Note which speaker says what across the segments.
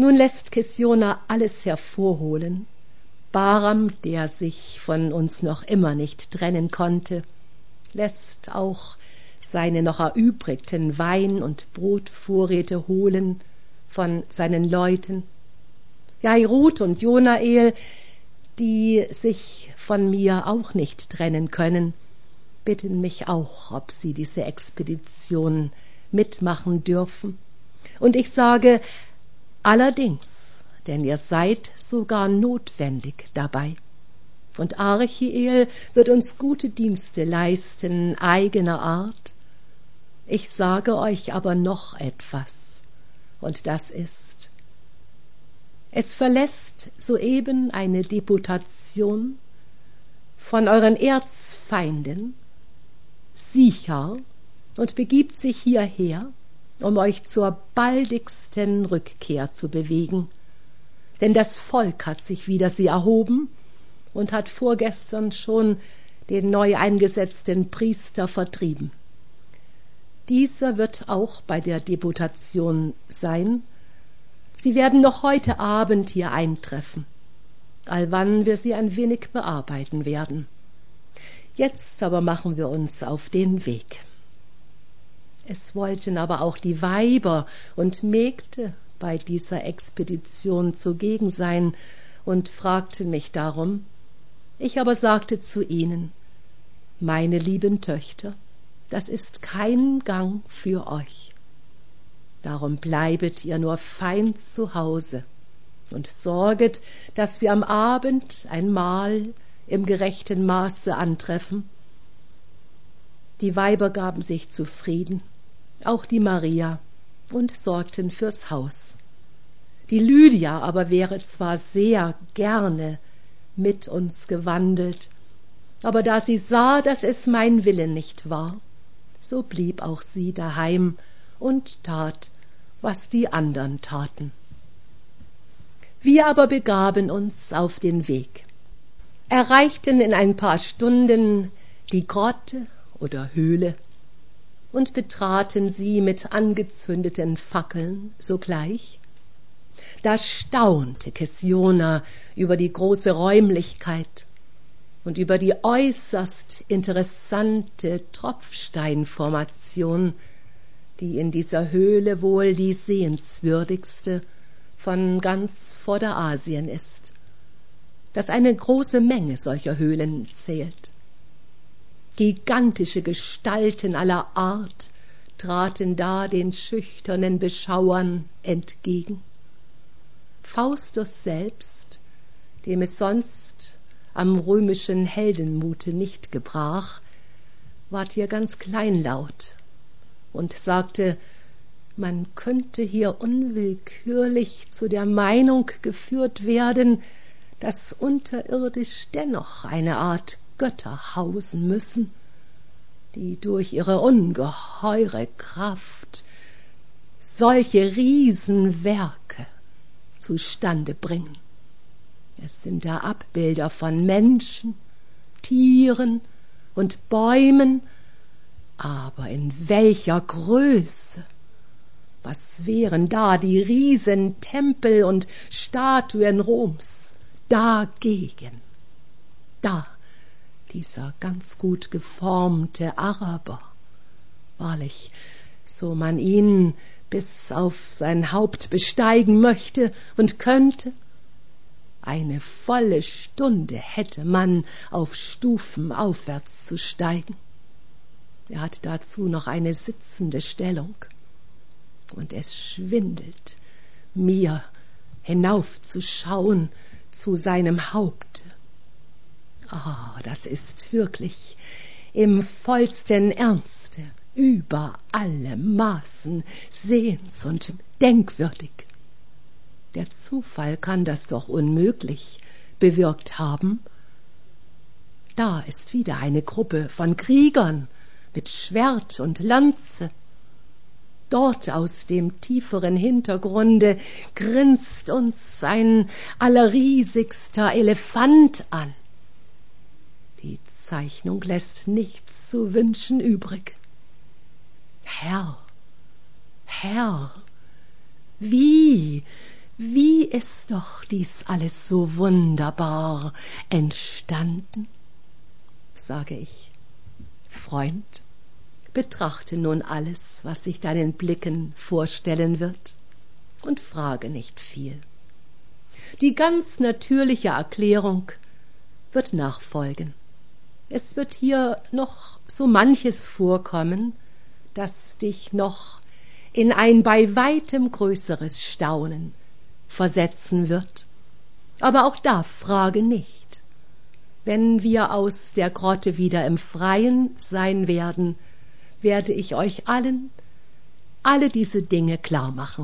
Speaker 1: Nun lässt Kesjona alles hervorholen. Bahram, der sich von uns noch immer nicht trennen konnte, lässt auch seine noch erübrigten Wein- und Brotvorräte holen von seinen Leuten. Jairut und Jonael, die sich von mir auch nicht trennen können, bitten mich auch, ob sie diese Expedition mitmachen dürfen. Und ich sage, allerdings, denn ihr seid sogar notwendig dabei. Und Archiel wird uns gute Dienste leisten, eigener Art. Ich sage euch aber noch etwas, und das ist: Es verlässt soeben eine Deputation von euren Erzfeinden Sichar und begibt sich hierher, um euch zur baldigsten Rückkehr zu bewegen. Denn das Volk hat sich wider sie erhoben und hat vorgestern schon den neu eingesetzten Priester vertrieben. Dieser wird auch bei der Deputation sein. Sie werden noch heute Abend hier eintreffen, allwann wir sie ein wenig bearbeiten werden. Jetzt aber machen wir uns auf den Weg. Es wollten aber auch die Weiber und Mägde bei dieser Expedition zugegen sein und fragten mich darum. Ich aber sagte zu ihnen: Meine lieben Töchter, das ist kein Gang für euch. Darum bleibet ihr nur fein zu Hause und sorget, dass wir am Abend ein Mahl im gerechten Maße antreffen. Die Weiber gaben sich zufrieden, auch die Maria, und sorgten fürs Haus. Die Lydia aber wäre zwar sehr gerne mit uns gewandelt, aber da sie sah, dass es mein Wille nicht war, so blieb auch sie daheim und tat, was die andern taten. Wir aber begaben uns auf den Weg, erreichten in ein paar Stunden die Grotte oder Höhle und betraten sie mit angezündeten Fackeln sogleich. Da staunte Kesjona über die große Räumlichkeit und über die äußerst interessante Tropfsteinformation, die in dieser Höhle wohl die sehenswürdigste von ganz Vorderasien ist, das eine große Menge solcher Höhlen zählt. Gigantische Gestalten aller Art traten da den schüchternen Beschauern entgegen. Faustus selbst, dem es sonst am römischen Heldenmute nicht gebrach, ward hier ganz kleinlaut und sagte, man könnte hier unwillkürlich zu der Meinung geführt werden, dass unterirdisch dennoch eine Art Götter hausen müssen, die durch ihre ungeheure Kraft solche Riesenwerke zustande bringen. Es sind da Abbilder von Menschen, Tieren und Bäumen, aber in welcher Größe? Was wären da die Riesentempel und Statuen Roms dagegen? Da dieser ganz gut geformte Araber, wahrlich, so man ihn bis auf sein Haupt besteigen möchte und könnte, eine volle Stunde hätte man auf Stufen aufwärts zu steigen. Er hat dazu noch eine sitzende Stellung, und es schwindelt mir hinaufzuschauen zu seinem Haupte. Das ist wirklich im vollsten Ernste über alle Maßen sehens- und denkwürdig. Der Zufall kann das doch unmöglich bewirkt haben. Da ist wieder eine Gruppe von Kriegern mit Schwert und Lanze. Dort aus dem tieferen Hintergrunde grinst uns ein allerriesigster Elefant an. Die Zeichnung lässt nichts zu wünschen übrig. Herr, wie wie ist doch dies alles so wunderbar entstanden? Sage ich, Freund, betrachte nun alles, was sich deinen Blicken vorstellen wird, und frage nicht viel. Die ganz natürliche Erklärung wird nachfolgen. Es wird hier noch so manches vorkommen, das dich noch in ein bei weitem größeres Staunen versetzen wird. Aber auch da frage nicht. Wenn wir aus der Grotte wieder im Freien sein werden, werde ich euch allen alle diese Dinge klar machen.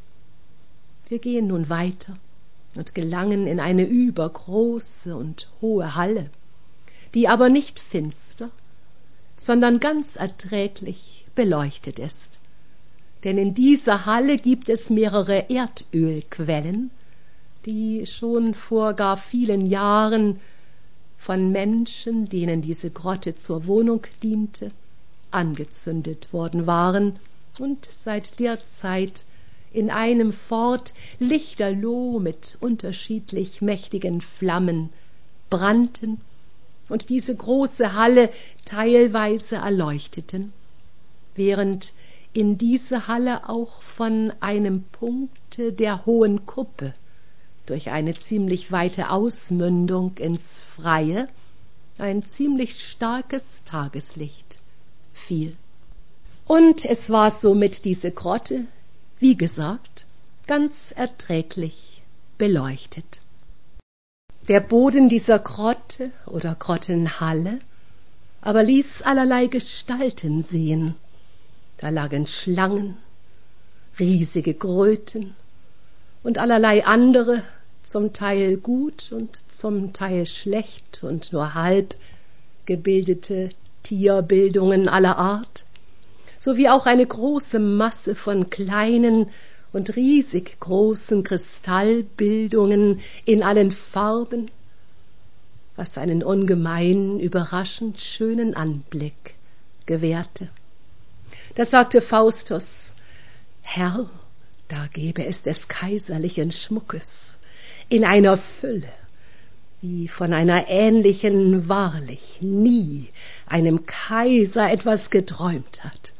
Speaker 1: Wir gehen nun weiter und gelangen in eine übergroße und hohe Halle, die aber nicht finster, sondern ganz erträglich beleuchtet ist. Denn in dieser Halle gibt es mehrere Erdölquellen, die schon vor gar vielen Jahren von Menschen, denen diese Grotte zur Wohnung diente, angezündet worden waren und seit der Zeit in einem fort lichterloh mit unterschiedlich mächtigen Flammen brannten und diese große Halle teilweise erleuchteten, während in diese Halle auch von einem Punkte der hohen Kuppe durch eine ziemlich weite Ausmündung ins Freie ein ziemlich starkes Tageslicht fiel. Und es war somit diese Grotte, wie gesagt, ganz erträglich beleuchtet. Der Boden dieser Grotte oder Grottenhalle aber ließ allerlei Gestalten sehen. Da lagen Schlangen, riesige Kröten und allerlei andere, zum Teil gut und zum Teil schlecht und nur halb gebildete Tierbildungen aller Art, sowie auch eine große Masse von kleinen und riesig großen Kristallbildungen in allen Farben, was einen ungemein überraschend schönen Anblick gewährte. Da sagte Faustus, Herr, da gebe es des kaiserlichen Schmuckes in einer Fülle, wie von einer ähnlichen wahrlich nie einem Kaiser etwas geträumt hat.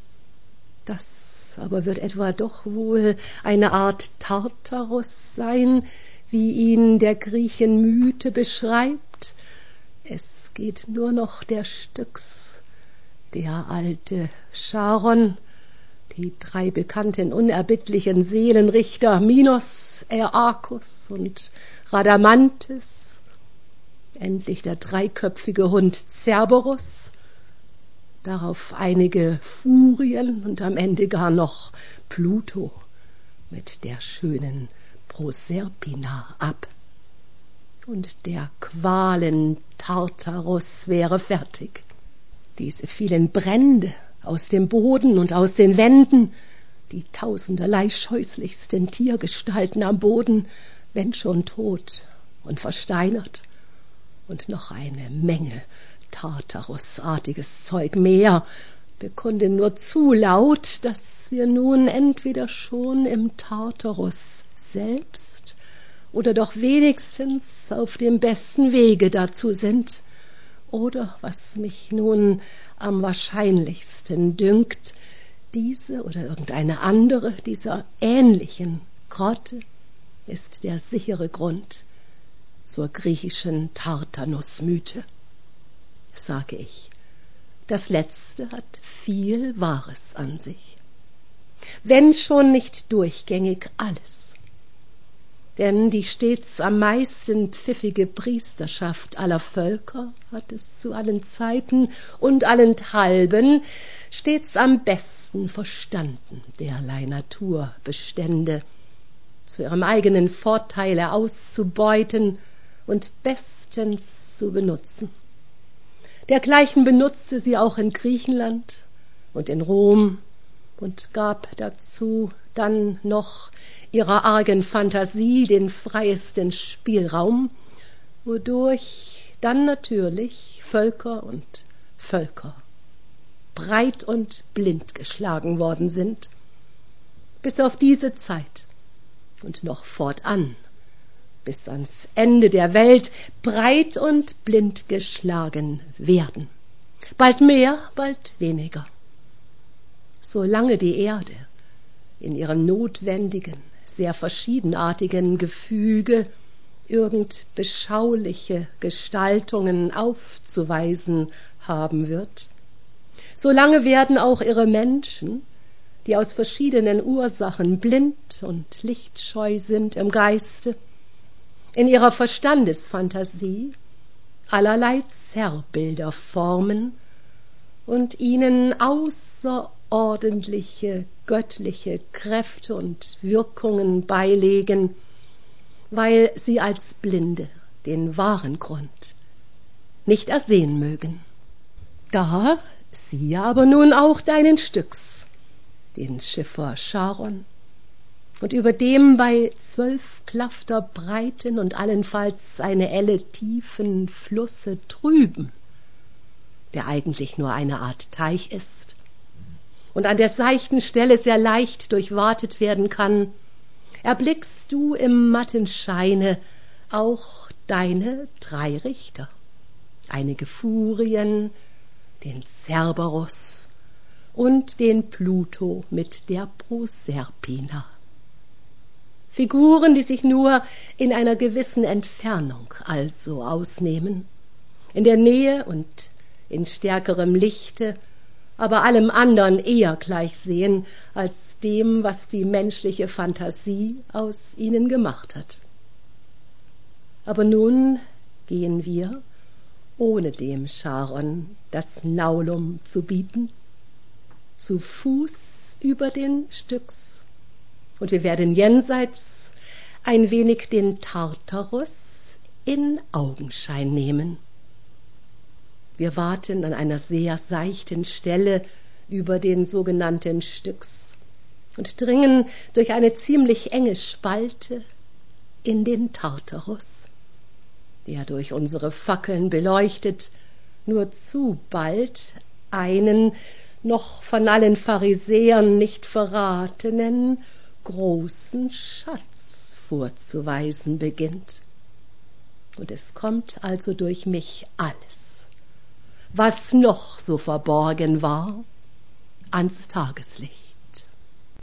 Speaker 1: Das aber wird etwa doch wohl eine Art Tartarus sein, wie ihn der Griechenmythe beschreibt. Es geht nur noch der Styx, der alte Charon, die 3 bekannten unerbittlichen Seelenrichter Minos, Aeacus und Radamanthys, endlich der 3-köpfige Hund Cerberus, darauf einige Furien und am Ende gar noch Pluto mit der schönen Proserpina ab. Und der Qualen Tartarus wäre fertig. Diese vielen Brände aus dem Boden und aus den Wänden, die tausenderlei scheußlichsten Tiergestalten am Boden, wenn schon tot und versteinert, und noch eine Menge Tartarusartiges Zeug mehr, bekunden nur zu laut, dass wir nun entweder schon im Tartarus selbst oder doch wenigstens auf dem besten Wege dazu sind, oder, was mich nun am wahrscheinlichsten dünkt, diese oder irgendeine andere dieser ähnlichen Grotte ist der sichere Grund zur griechischen Tartanus-Mythe. Sage ich, das Letzte hat viel Wahres an sich, wenn schon nicht durchgängig alles. Denn die stets am meisten pfiffige Priesterschaft aller Völker hat es zu allen Zeiten und allenthalben stets am besten verstanden, derlei Naturbestände zu ihrem eigenen Vorteile auszubeuten und bestens zu benutzen. Dergleichen benutzte sie auch in Griechenland und in Rom und gab dazu dann noch ihrer argen Fantasie den freiesten Spielraum, wodurch dann natürlich Völker und Völker breit und blind geschlagen worden sind, bis auf diese Zeit, und noch fortan, bis ans Ende der Welt breit und blind geschlagen werden. Bald mehr, bald weniger. Solange die Erde in ihrem notwendigen, sehr verschiedenartigen Gefüge irgend beschauliche Gestaltungen aufzuweisen haben wird, solange werden auch ihre Menschen, die aus verschiedenen Ursachen blind und lichtscheu sind im Geiste, in ihrer Verstandesfantasie allerlei Zerrbilder formen und ihnen außerordentliche göttliche Kräfte und Wirkungen beilegen, weil sie als Blinde den wahren Grund nicht ersehen mögen. Da siehe aber nun auch deinen Styx, den Schiffer Charon, und über dem bei 12 Klafter breiten und allenfalls eine Elle tiefen Flusse trüben, der eigentlich nur eine Art Teich ist und an der seichten Stelle sehr leicht durchwatet werden kann, erblickst du im matten Scheine auch deine 3 Richter, einige Furien, den Cerberus und den Pluto mit der Proserpina. Figuren, die sich nur in einer gewissen Entfernung also ausnehmen, in der Nähe und in stärkerem Lichte, aber allem anderen eher gleich sehen als dem, was die menschliche Fantasie aus ihnen gemacht hat. Aber nun gehen wir, ohne dem Charon das Naulum zu bieten, zu Fuß über den Styx, und wir werden jenseits ein wenig den Tartarus in Augenschein nehmen. Wir warten an einer sehr seichten Stelle über den sogenannten Styx und dringen durch eine ziemlich enge Spalte in den Tartarus, der durch unsere Fackeln beleuchtet nur zu bald einen noch von allen Pharisäern nicht verratenen großen Schatz vorzuweisen beginnt. Und es kommt also durch mich alles, was noch so verborgen war, ans Tageslicht.